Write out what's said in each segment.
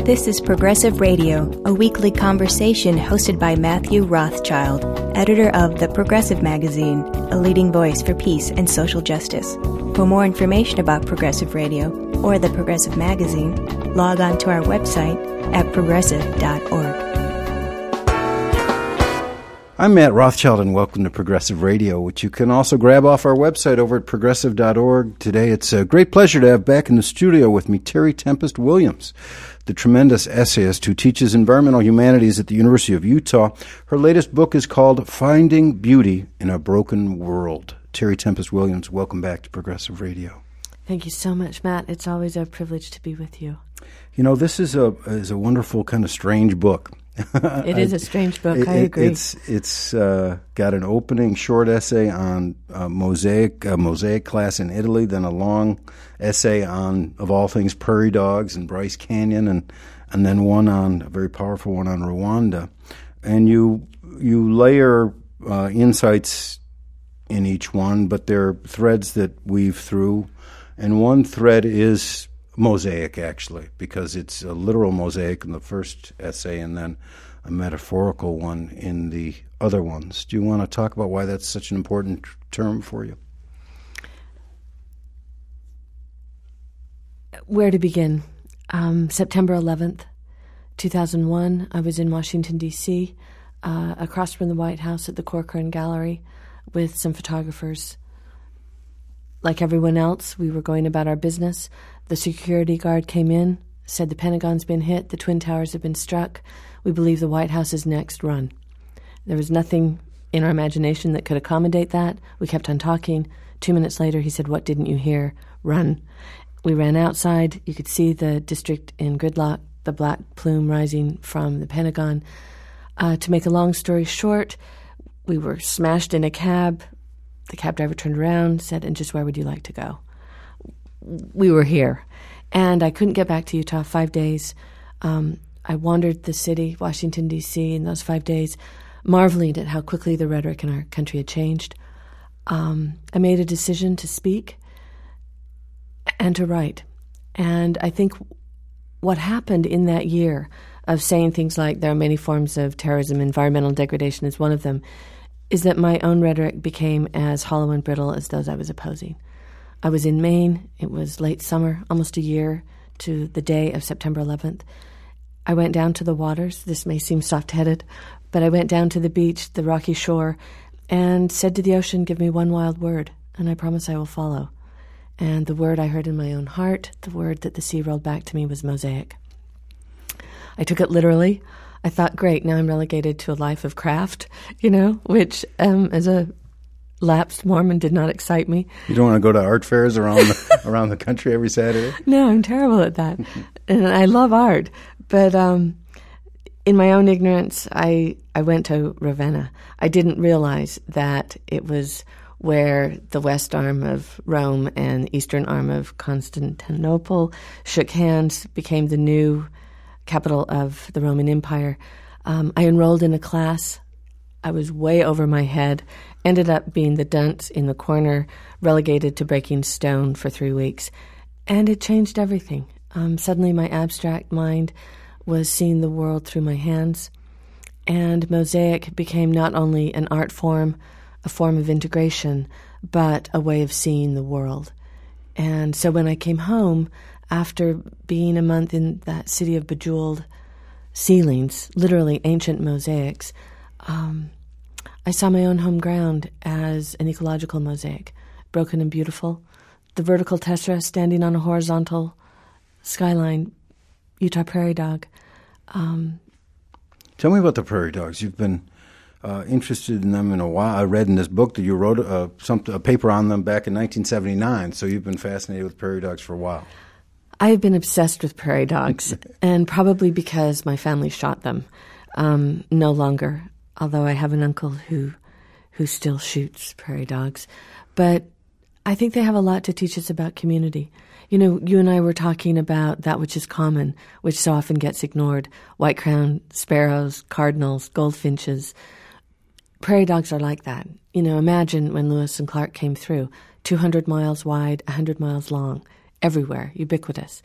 This is Progressive Radio, a weekly conversation hosted by Matthew Rothschild, editor of The Progressive Magazine, a leading voice for peace and social justice. For more information about Progressive Radio or The Progressive Magazine, log on to our website at progressive.org. I'm Matt Rothschild, and welcome to Progressive Radio, which you can also grab off our website over at progressive.org. Today, it's a great pleasure to have back in the studio with me Terry Tempest Williams, the tremendous essayist who teaches environmental humanities at the University of Utah. Her latest book is called Finding Beauty in a Broken World. Terry Tempest Williams, welcome back to Progressive Radio. Thank you so much, Matt. It's always a privilege to be with you. You know, this is a wonderful kind of strange book. It is a strange book. I agree. It's got an opening short essay on mosaic class in Italy, then a long essay on, of all things, prairie dogs and Bryce Canyon, and then a very powerful one on Rwanda. And you layer insights in each one, but there are threads that weave through, and one thread is mosaic, actually, because it's a literal mosaic in the first essay and then a metaphorical one in the other ones. Do you want to talk about why that's such an important term for you? Where to begin? September 11th, 2001, I was in Washington, D.C., across from the White House at the Corcoran Gallery with some photographers. Like everyone else, we were going about our business. The security guard came in, said the Pentagon's been hit, the Twin Towers have been struck. We believe the White House is next, run. There was nothing in our imagination that could accommodate that. We kept on talking. 2 minutes later, he said, "What didn't you hear? Run." We ran outside. You could see the district in gridlock, the black plume rising from the Pentagon. To make a long story short, we were smashed in a cab. The cab driver turned around, said, "And just where would you like to go?" We were here. And I couldn't get back to Utah 5 days. I wandered the city, Washington, D.C., in those 5 days, marveling at how quickly the rhetoric in our country had changed. I made a decision to speak and to write. And I think what happened in that year of saying things like there are many forms of terrorism, environmental degradation is one of them, is that my own rhetoric became as hollow and brittle as those I was opposing. I was in Maine. It was late summer, almost a year to the day of September 11th. I went down to the waters. This may seem soft-headed, but I went down to the beach, the rocky shore, and said to the ocean, "Give me one wild word, and I promise I will follow." And the word I heard in my own heart, the word that the sea rolled back to me, was mosaic. I took it literally. I thought, great, now I'm relegated to a life of craft, which as a lapsed Mormon did not excite me. You don't want to go to art fairs around the country every Saturday? No, I'm terrible at that. And I love art. But in my own ignorance, I went to Ravenna. I didn't realize that it was where the west arm of Rome and the eastern arm of Constantinople shook hands, became the new capital of the Roman Empire. I enrolled in a class. I was way over my head, ended up being the dunce in the corner, relegated to breaking stone for 3 weeks. And it changed everything. Suddenly my abstract mind was seeing the world through my hands. And mosaic became not only an art form, a form of integration, but a way of seeing the world. And so when I came home, after being a month in that city of bejeweled ceilings, literally ancient mosaics, I saw my own home ground as an ecological mosaic, broken and beautiful. The vertical tessera standing on a horizontal skyline, Utah prairie dog. Tell me about the prairie dogs. You've been interested in them in a while. I read in this book that you wrote a paper on them back in 1979, so you've been fascinated with prairie dogs for a while. I have been obsessed with prairie dogs, and probably because my family shot them. No longer, although I have an uncle who still shoots prairie dogs. But I think they have a lot to teach us about community. You and I were talking about that which is common, which so often gets ignored. White-crowned sparrows, cardinals, goldfinches. Prairie dogs are like that. Imagine when Lewis and Clark came through, 200 miles wide, 100 miles long, everywhere, ubiquitous.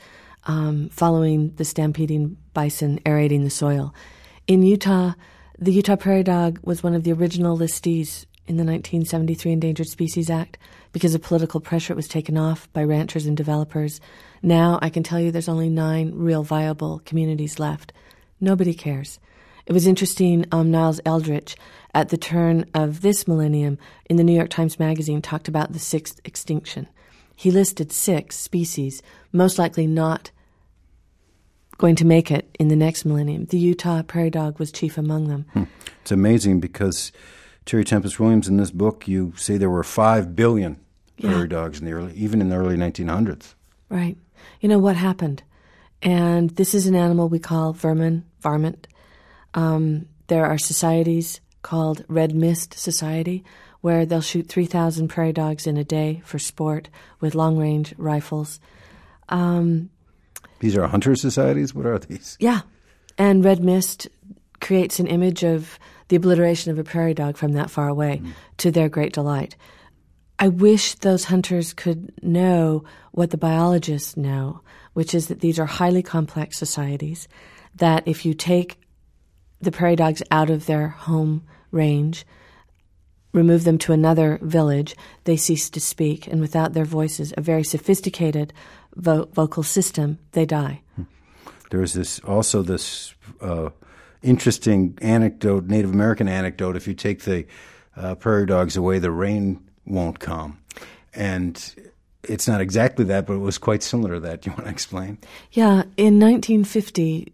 following the stampeding bison, aerating the soil. In Utah, the Utah prairie dog was one of the original listees in the 1973 Endangered Species Act. Because of political pressure, it was taken off by ranchers and developers. Now, I can tell you there's only 9 real viable communities left. Nobody cares. It was interesting, Niles Eldridge, at the turn of this millennium, in the New York Times Magazine, talked about the 6th extinction. He listed 6 species, most likely not going to make it in the next millennium. The Utah prairie dog was chief among them. It's amazing because, Terry Tempest Williams, in this book, you say there were 5 billion prairie dogs even in the early 1900s. Right. You know what happened? And this is an animal we call varmint. There are societies called Red Mist Society where they'll shoot 3,000 prairie dogs in a day for sport with long-range rifles. These are hunter societies? What are these? Yeah. And Red Mist creates an image of the obliteration of a prairie dog from that far away to their great delight. I wish those hunters could know what the biologists know, which is that these are highly complex societies, that if you take the prairie dogs out of their home range, remove them to another village, they cease to speak, and without their voices, a very sophisticated vocal system, they die. There's this interesting anecdote, Native American anecdote. If you take the prairie dogs away, the rain won't come. And it's not exactly that, but it was quite similar to that. Do you want to explain? Yeah. In 1950,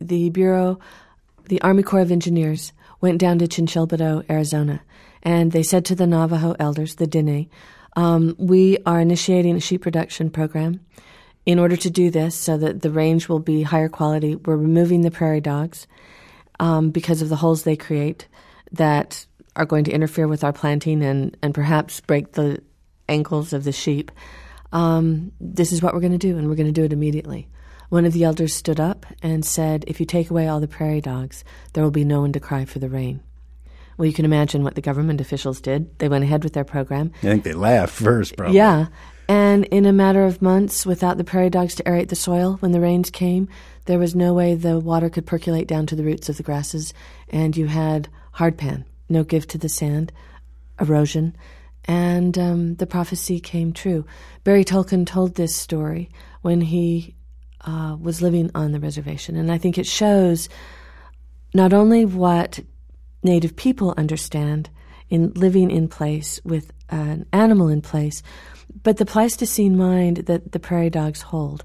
the Army Corps of Engineers went down to Chinchilbedo, Arizona, and they said to the Navajo elders, the Diné, we are initiating a sheep production program. In order to do this, so that the range will be higher quality, we're removing the prairie dogs because of the holes they create that are going to interfere with our planting and perhaps break the ankles of the sheep. This is what we're going to do, and we're going to do it immediately. One of the elders stood up and said, if you take away all the prairie dogs, there will be no one to cry for the rain. Well, you can imagine what the government officials did. They went ahead with their program. I think they laughed first, probably. Yeah. And in a matter of months, without the prairie dogs to aerate the soil, when the rains came, there was no way the water could percolate down to the roots of the grasses, and you had hardpan, no give to the sand, erosion, and the prophecy came true. Barry Tolkien told this story when he was living on the reservation, and I think it shows not only what Native people understand in living in place with an animal in place, but the Pleistocene mind that the prairie dogs hold.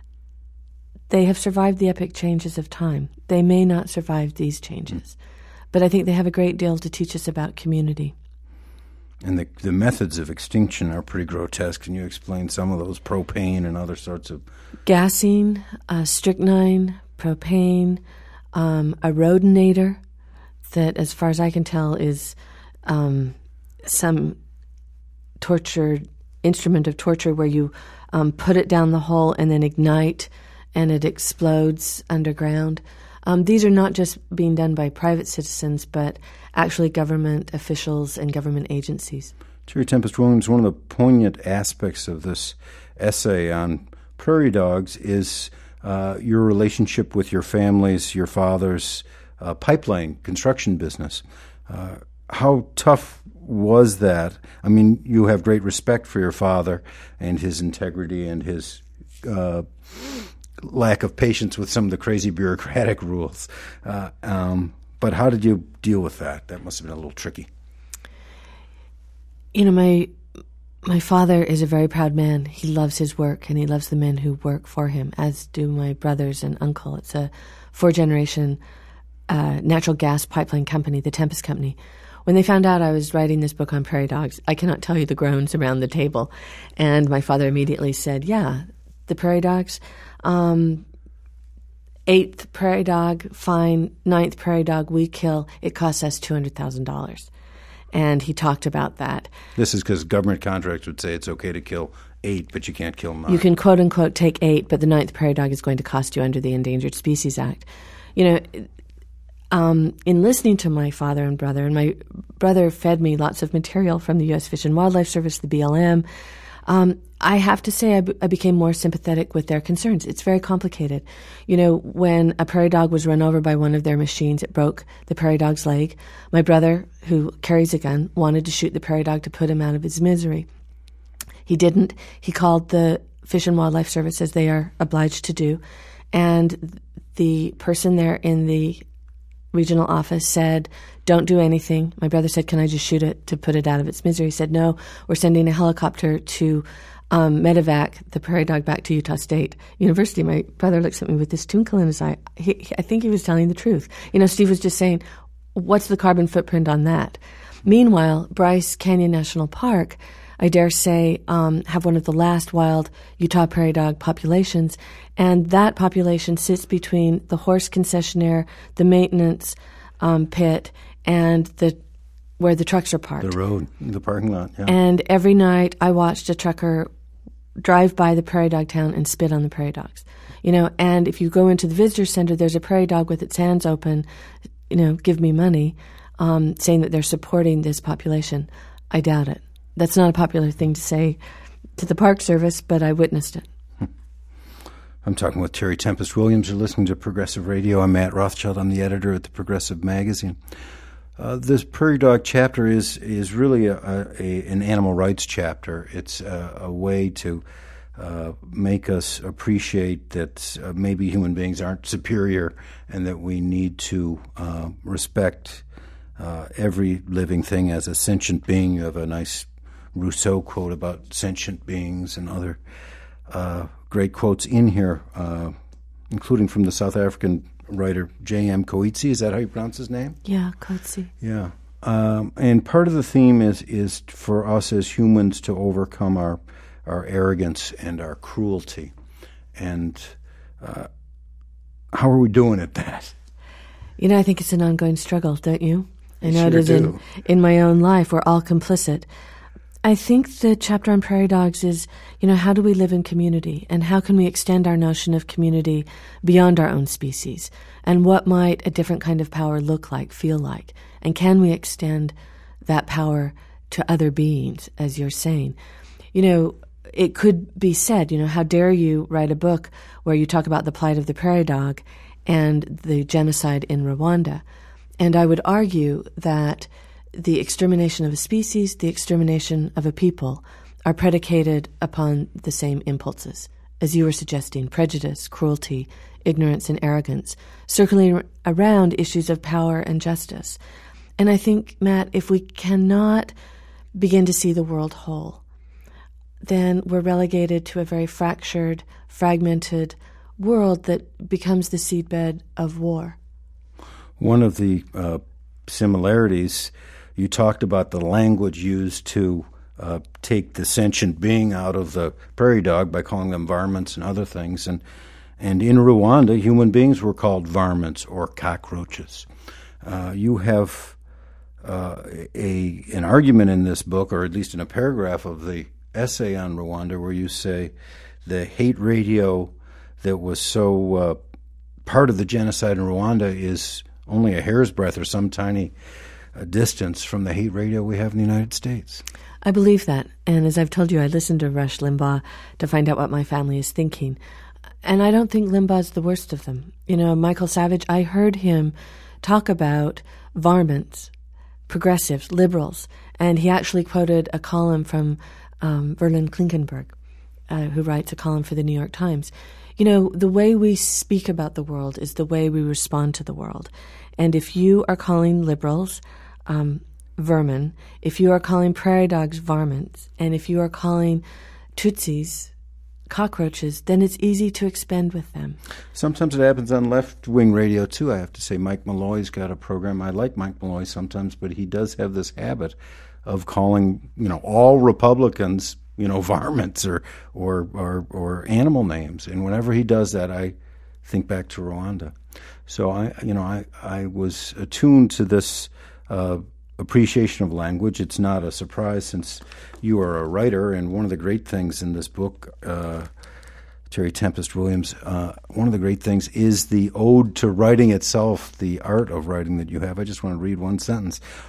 They have survived the epic changes of time. They may not survive these changes, but I think they have a great deal to teach us about community. And the methods of extinction are pretty grotesque. Can you explain some of those, propane and other sorts of... Gassing, strychnine, propane, a rodinator that, as far as I can tell, is some instrument of torture where you put it down the hole and then ignite and it explodes underground. These are not just being done by private citizens, but actually government officials and government agencies. Terry Tempest Williams, one of the poignant aspects of this essay on prairie dogs is your relationship with your family's, your father's pipeline construction business. How tough was that? I mean, you have great respect for your father and his integrity and his lack of patience with some of the crazy bureaucratic rules. But how did you deal with that? That must have been a little tricky. You know, my father is a very proud man. He loves his work, and he loves the men who work for him, as do my brothers and uncle. It's a 4-generation natural gas pipeline company, the Tempest Company. When they found out I was writing this book on prairie dogs, I cannot tell you the groans around the table. And my father immediately said, yeah, the prairie dogs, 8th prairie dog, fine, 9th prairie dog we kill, it costs us $200,000. And he talked about that. This is because government contracts would say it's okay to kill 8, but you can't kill 9. You can, quote unquote, take 8, but the 9th prairie dog is going to cost you under the Endangered Species Act. You know, in listening to my father and my brother fed me lots of material from the U.S. Fish and Wildlife Service, the BLM, I have to say I became more sympathetic with their concerns. It's very complicated. You know, when a prairie dog was run over by one of their machines, it broke the prairie dog's leg. My brother, who carries a gun, wanted to shoot the prairie dog to put him out of his misery. He didn't. He called the Fish and Wildlife Service, as they are obliged to do, and the person there in the regional office said, don't do anything. My brother said, can I just shoot it to put it out of its misery? He said, no, we're sending a helicopter to medevac the prairie dog back to Utah State University. My brother looks at me with this twinkle in his eye. I think he was telling the truth. You know, Steve was just saying, what's the carbon footprint on that? Meanwhile, Bryce Canyon National Park, I dare say, have one of the last wild Utah prairie dog populations, and that population sits between the horse concessionaire, the maintenance pit, and where the trucks are parked. The road, the parking lot, yeah. And every night I watched a trucker drive by the prairie dog town and spit on the prairie dogs. You know, and if you go into the visitor center, there's a prairie dog with its hands open, you know, give me money, saying that they're supporting this population. I doubt it. That's not a popular thing to say to the Park Service, but I witnessed it. I'm talking with Terry Tempest Williams. You're listening to Progressive Radio. I'm Matt Rothschild. I'm the editor at the Progressive Magazine. This prairie dog chapter is really an animal rights chapter. It's a way to make us appreciate that maybe human beings aren't superior and that we need to respect every living thing as a sentient being. You have a nice Rousseau quote about sentient beings and other great quotes in here, including from the South African writer J.M. Coetzee. Is that how you pronounce his name? Yeah, Coetzee. Yeah. And part of the theme is for us as humans to overcome our arrogance and our cruelty. And how are we doing at that? You know, I think it's an ongoing struggle, don't you? I know Sure it is do. in my own life. We're all complicit. I think the chapter on prairie dogs is, you know, how do we live in community, and how can we extend our notion of community beyond our own species, and what might a different kind of power look like, feel like, and can we extend that power to other beings, as you're saying? You know, it could be said, you know, how dare you write a book where you talk about the plight of the prairie dog and the genocide in Rwanda? And I would argue that the extermination of a species, the extermination of a people, are predicated upon the same impulses, as you were suggesting: prejudice, cruelty, ignorance, and arrogance, circling around issues of power and justice. And I think, Matt, if we cannot begin to see the world whole, then we're relegated to a very fractured, fragmented world that becomes the seedbed of war. One of the similarities, you talked about the language used to take the sentient being out of the prairie dog by calling them varmints and other things. And in Rwanda, human beings were called varmints or cockroaches. You have an argument in this book, or at least in a paragraph of the essay on Rwanda, where you say the hate radio that was so part of the genocide in Rwanda is only a hair's breadth or some tiny distance from the hate radio we have in the United States. I believe that. And as I've told you, I listened to Rush Limbaugh to find out what my family is thinking. And I don't think Limbaugh's the worst of them. You know, Michael Savage, I heard him talk about varmints, progressives, liberals, and he actually quoted a column from Verlin Klinkenberg, who writes a column for the New York Times. You know, the way we speak about the world is the way we respond to the world. And if you are calling liberals vermin, if you are calling prairie dogs varmints, and if you are calling Tutsis cockroaches, then it's easy to expend with them. Sometimes it happens on left-wing radio, too, I have to say. Mike Malloy's got a program. I like Mike Malloy sometimes, but he does have this habit of calling, you know, all Republicans, you know, varmints or animal names. And whenever he does that, I think back to Rwanda. So I was attuned to this appreciation of language. It's not a surprise since you are a writer, and one of the great things in this book, Terry Tempest Williams, one of the great things is the ode to writing itself, the art of writing that you have. I just want to read one sentence.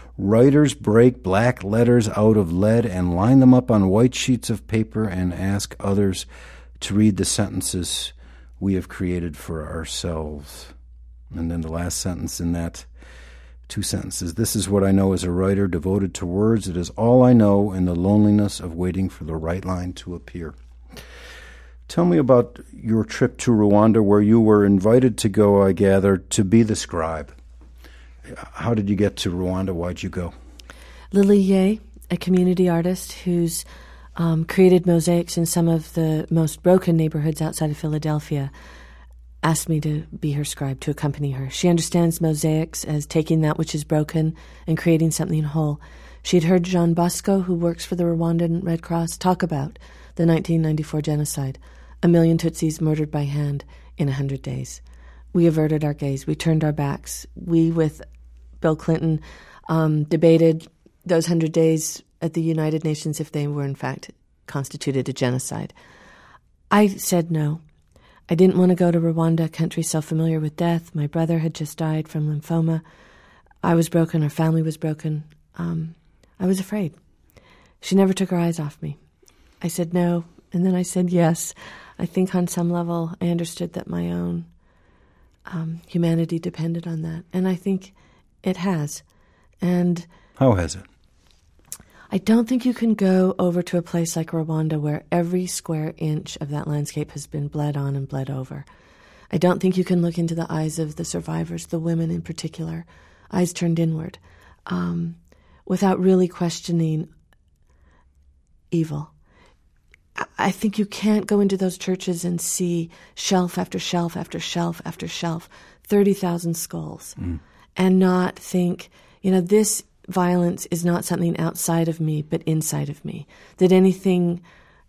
Writers break black letters out of lead and line them up on white sheets of paper and ask others to read the sentences we have created for ourselves. And then the last sentence in that, 2 sentences. This is what I know as a writer devoted to words. It is all I know in the loneliness of waiting for the right line to appear. Tell me about your trip to Rwanda, where you were invited to go, I gather, to be the scribe. How did you get to Rwanda? Why'd you go? Lily Ye, a community artist who's created mosaics in some of the most broken neighborhoods outside of Philadelphia, asked me to be her scribe, to accompany her. She understands mosaics as taking that which is broken and creating something whole. She had heard Jean Bosco, who works for the Rwandan Red Cross, talk about the 1994 genocide, 1 million Tutsis murdered by hand in 100 days. We averted our gaze. We turned our backs. We, with Bill Clinton, debated those 100 days at the United Nations if they were, in fact, constituted a genocide. I said no. I didn't want to go to Rwanda, a country so familiar with death. My brother had just died from lymphoma. I was broken. Our family was broken. I was afraid. She never took her eyes off me. I said no, and then I said yes. I think on some level I understood that my own humanity depended on that, and I think it has. And how has it? I don't think you can go over to a place like Rwanda where every square inch of that landscape has been bled on and bled over. I don't think you can look into the eyes of the survivors, the women in particular, eyes turned inward, without really questioning evil. I think you can't go into those churches and see shelf after shelf after shelf after shelf, 30,000 skulls, and not think, this violence is not something outside of me, but inside of me. That anything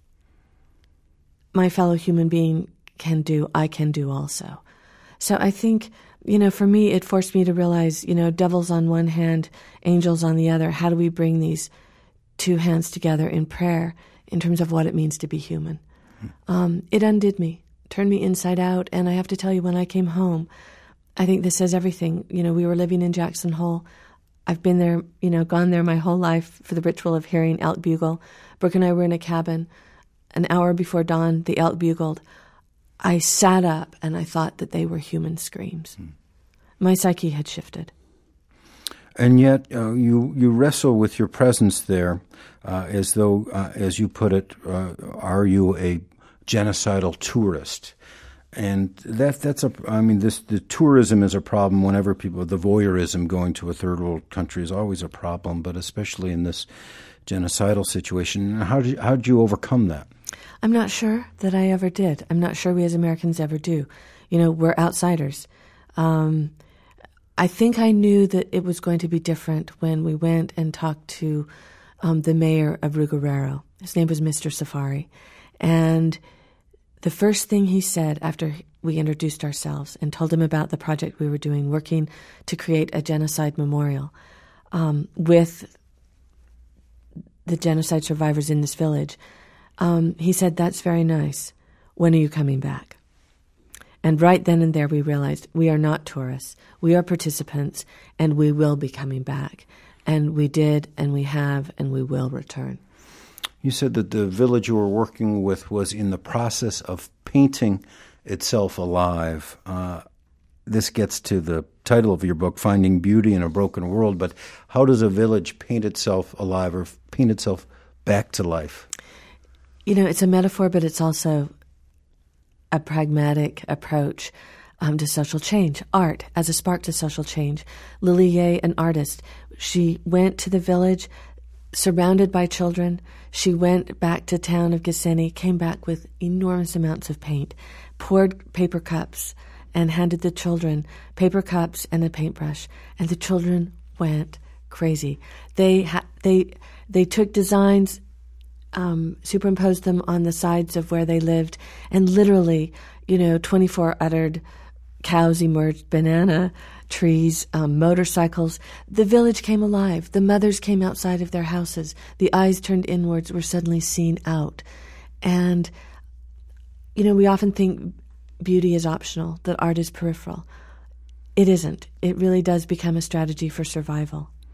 my fellow human being can do, I can do also. So I think, for me, it forced me to realize, devils on one hand, angels on the other. How do we bring these two hands together in prayer in terms of what it means to be human? It undid me, turned me inside out. And I have to tell you, when I came home, I think this says everything. We were living in Jackson Hole. I've been there, gone there my whole life for the ritual of hearing elk bugle. Brooke and I were in a cabin. An hour before dawn, the elk bugled. I sat up and I thought that they were human screams. My psyche had shifted. And yet you wrestle with your presence there as though, as you put it, are you a genocidal tourist? And the tourism is a problem whenever the voyeurism going to a third world country is always a problem, but especially in this genocidal situation. How did you overcome that? I'm not sure that I ever did. I'm not sure we as Americans ever do. We're outsiders. I think I knew that it was going to be different when we went and talked to the mayor of Rugerero. His name was Mr. Safari. And the first thing he said after we introduced ourselves and told him about the project we were doing, working to create a genocide memorial with the genocide survivors in this village, he said, "That's very nice. When are you coming back?" And right then and there we realized we are not tourists. We are participants, and we will be coming back. And we did, and we have, and we will return. You said that the village you were working with was in the process of painting itself alive. This gets to the title of your book, Finding Beauty in a Broken World, but how does a village paint itself alive or paint itself back to life? It's a metaphor, but it's also a pragmatic approach to social change. Art as a spark to social change. Lily Ye, an artist, she went to the village surrounded by children. She went back to town of Gisenyi, came back with enormous amounts of paint, poured paper cups, and handed the children paper cups and a paintbrush. And the children went crazy. They took designs, superimposed them on the sides of where they lived, and literally, 24 uttered cows emerged, banana trees, motorcycles. The village came alive. The mothers came outside of their houses. The eyes turned inwards were suddenly seen out. And, we often think beauty is optional, that art is peripheral. It isn't. It really does become a strategy for survival.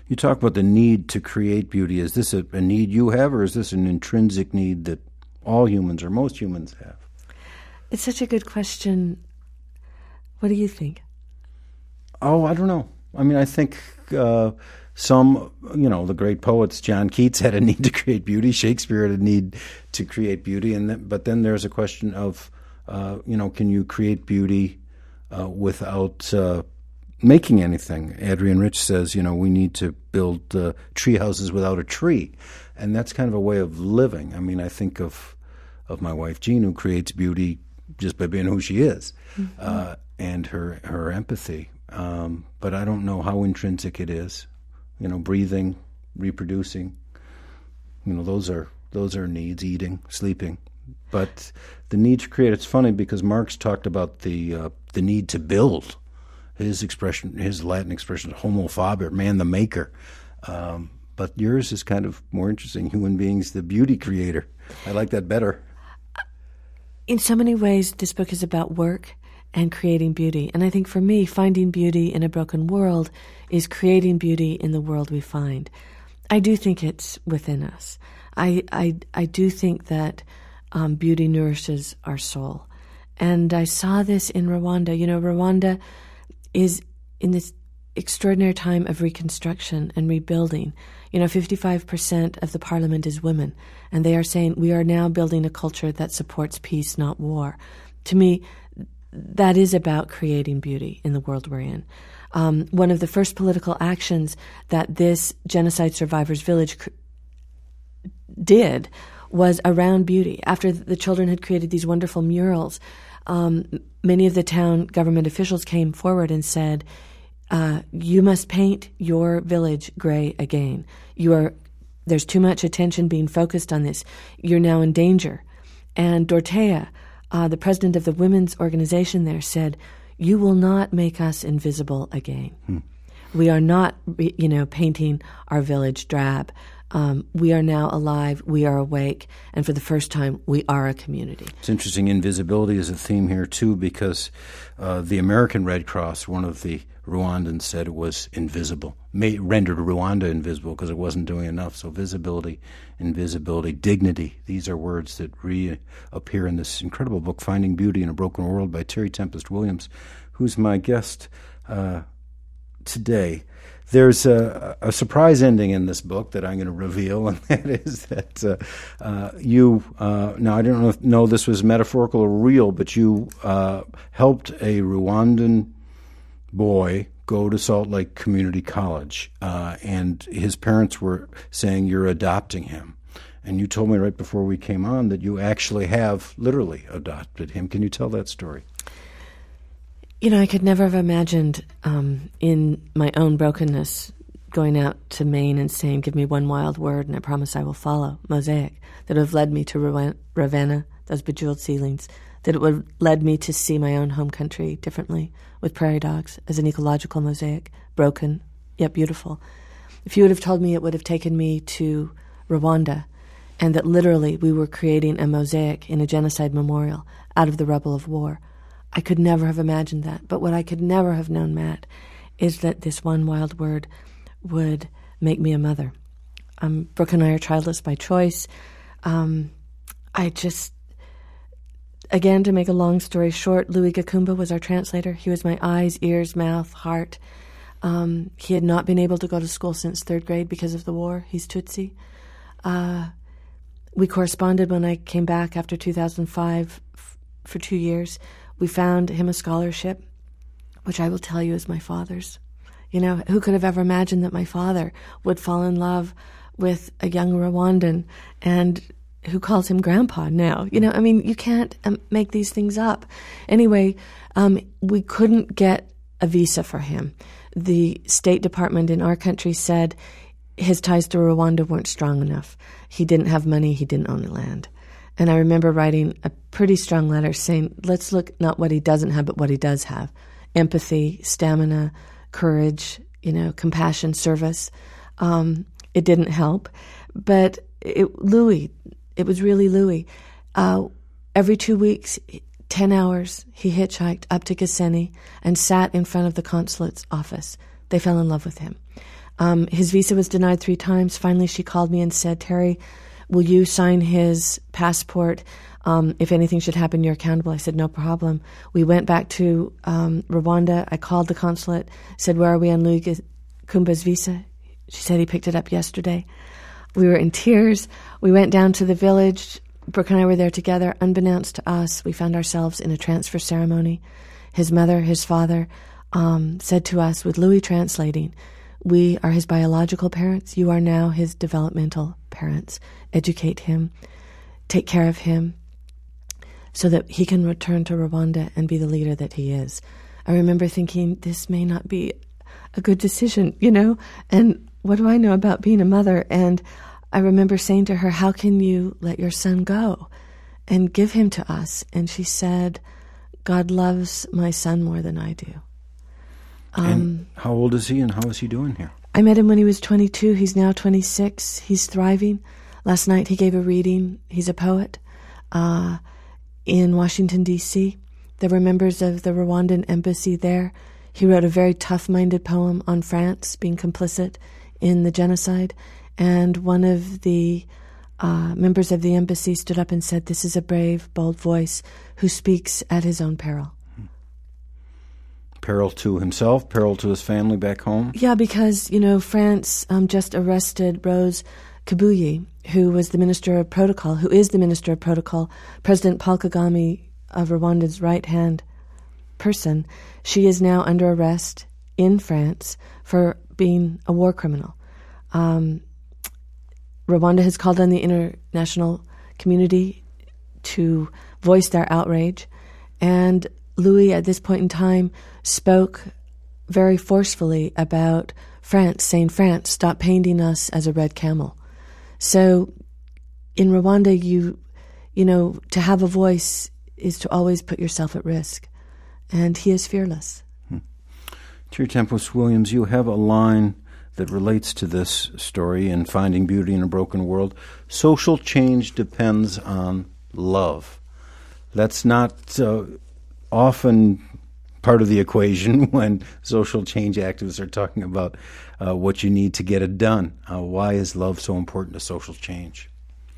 You talk about the need to create beauty. Is this a need you have, or is this an intrinsic need that all humans or most humans have? It's such a good question. What do you think? Oh, I don't know. I mean, I think some, the great poets, John Keats had a need to create beauty. Shakespeare had a need to create beauty. But then there's a question of, can you create beauty without making anything? Adrienne Rich says, we need to build tree houses without a tree. And that's kind of a way of living. I mean, I think of my wife, Jean, who creates beauty just by being who she is, and her empathy. But I don't know how intrinsic it is. Breathing, reproducing, those are needs, eating, sleeping. But the need to create, it's funny because Marx talked about the need to build. His Latin expression, homo faber, man the maker. But yours is kind of more interesting, human beings, the beauty creator. I like that better. In so many ways, this book is about work and creating beauty. And I think for me, finding beauty in a broken world is creating beauty in the world we find. I do think it's within us. I do think that beauty nourishes our soul. And I saw this in Rwanda. Rwanda is in this extraordinary time of reconstruction and rebuilding. 55% of the parliament is women, and they are saying we are now building a culture that supports peace, not war. To me, that is about creating beauty in the world we're in. One of the first political actions that this genocide survivors village did was around beauty. After the children had created these wonderful murals, many of the town government officials came forward and said, you must paint your village gray again. There's too much attention being focused on this. You're now in danger. And Dorothea, the president of the women's organization there, said, you will not make us invisible again. We are not, painting our village drab. We are now alive, we are awake, and for the first time, we are a community. It's interesting, invisibility is a theme here, too, because the American Red Cross, one of the Rwandans said it was invisible, rendered Rwanda invisible because it wasn't doing enough. So visibility, invisibility, dignity, these are words that reappear in this incredible book, Finding Beauty in a Broken World by Terry Tempest Williams, who's my guest today. There's a surprise ending in this book that I'm going to reveal, and that is that you, now I don't know if this was metaphorical or real, but you helped a Rwandan boy go to Salt Lake Community College, and his parents were saying you're adopting him. And you told me right before we came on that you actually have literally adopted him. Can you tell that story? I could never have imagined in my own brokenness going out to Maine and saying, give me one wild word and I promise I will follow, mosaic, that would have led me to Ravenna, those bejeweled ceilings, that it would have led me to see my own home country differently with prairie dogs as an ecological mosaic, broken yet beautiful. If you would have told me it would have taken me to Rwanda and that literally we were creating a mosaic in a genocide memorial out of the rubble of war, I could never have imagined that. But what I could never have known, Matt, is that this one wild word would make me a mother. Brooke and I are childless by choice. Again, to make a long story short, Louis Gakumba was our translator. He was my eyes, ears, mouth, heart. He had not been able to go to school since third grade because of the war. He's Tutsi. We corresponded when I came back after 2005 for 2 years. We found him a scholarship, which I will tell you is my father's. Who could have ever imagined that my father would fall in love with a young Rwandan and who calls him grandpa now? You can't make these things up. Anyway, we couldn't get a visa for him. The State Department in our country said his ties to Rwanda weren't strong enough. He didn't have money, he didn't own the land. And I remember writing a pretty strong letter saying, let's look not what he doesn't have, but what he does have. Empathy, stamina, courage, compassion, service. It didn't help. But it was really Louis. Every 2 weeks, 10 hours, he hitchhiked up to Gisenyi and sat in front of the consulate's office. They fell in love with him. His visa was denied 3 times. Finally, she called me and said, Terry, will you sign his passport? If anything should happen, you're accountable. I said, no problem. We went back to Rwanda. I called the consulate, said, where are we on Louis Kumba's visa? She said he picked it up yesterday. We were in tears. We went down to the village. Brooke and I were there together. Unbeknownst to us, we found ourselves in a transfer ceremony. His mother, his father, said to us, with Louis translating, we are his biological parents. You are now his developmental parents. Educate him. Take care of him so that he can return to Rwanda and be the leader that he is. I remember thinking, this may not be a good decision, and what do I know about being a mother? And I remember saying to her, how can you let your son go and give him to us? And she said, God loves my son more than I do. And how old is he and how is he doing here? I met him when he was 22. He's now 26. He's thriving. Last night he gave a reading. He's a poet in Washington, D.C. There were members of the Rwandan embassy there. He wrote a very tough-minded poem on France being complicit in the genocide. And one of the members of the embassy stood up and said, this is a brave, bold voice who speaks at his own peril. Peril to himself, peril to his family back home? Yeah, because, France just arrested Rose Kabuye, who was the Minister of Protocol, who is the Minister of Protocol, President Paul Kagame of Rwanda's right-hand person. She is now under arrest in France for being a war criminal. Rwanda has called on the international community to voice their outrage, and Louis, at this point in time, spoke very forcefully about France, saying, France, stop painting us as a red camel. So in Rwanda, to have a voice is to always put yourself at risk, and he is fearless. Terry Tempest Williams, you have a line that relates to this story in Finding Beauty in a Broken World. Social change depends on love. That's not often part of the equation when social change activists are talking about what you need to get it done. Why is love so important to social change?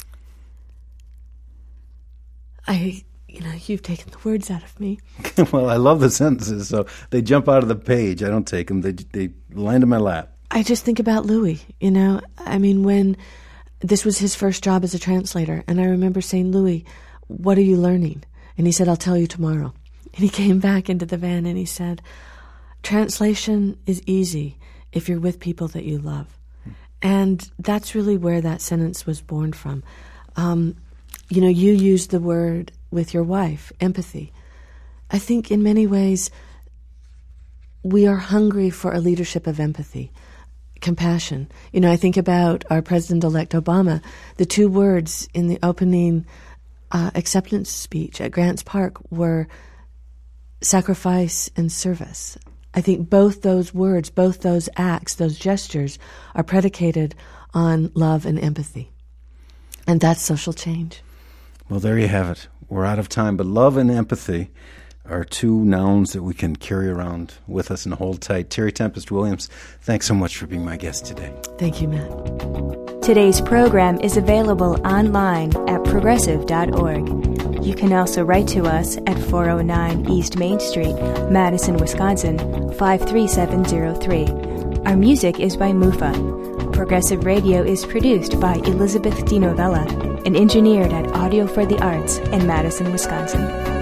You've taken the words out of me. Well, I love the sentences, so they jump out of the page. I don't take them. They land in my lap. I just think about Louis, when this was his first job as a translator, and I remember saying, Louis, what are you learning? And he said, I'll tell you tomorrow. And he came back into the van and he said, translation is easy if you're with people that you love. And that's really where that sentence was born from. You used the word with your wife, empathy. I think in many ways we are hungry for a leadership of empathy, compassion. I think about our President-elect Obama. The 2 words in the opening acceptance speech at Grants Park were sacrifice and service. I think both those words, both those acts, those gestures are predicated on love and empathy. And that's social change. Well, there you have it. We're out of time, but love and empathy are 2 nouns that we can carry around with us and hold tight. Terry Tempest Williams, thanks so much for being my guest today. Thank you, Matt. Today's program is available online at progressive.org. You can also write to us at 409 East Main Street, Madison, Wisconsin, 53703. Our music is by Mufa. Progressive Radio is produced by Elizabeth DiNovella and engineered at Audio for the Arts in Madison, Wisconsin.